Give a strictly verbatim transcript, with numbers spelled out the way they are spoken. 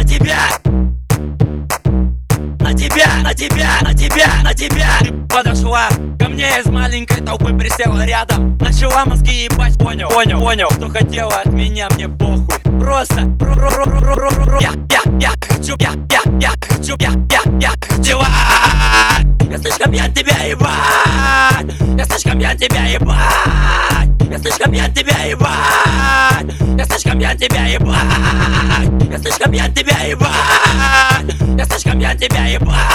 тебя, на тебя, на тебя, на тебя, на тебя. Подошла ко мне из маленькой толпы, присела рядом, начала мозги ебать. Понял, понял, понял, что хотела от меня, мне похуй. Просто я, я, я хочу, я, я, я хочу, я, я, я хочу. Я слишком пьян тебя ебать, я слишком пьян тебя ебать, я слишком пьян тебя ебать, я слишком пьян тебя ебать, я слишком пьян тебя ебать, я слишком пьян тебя ебать.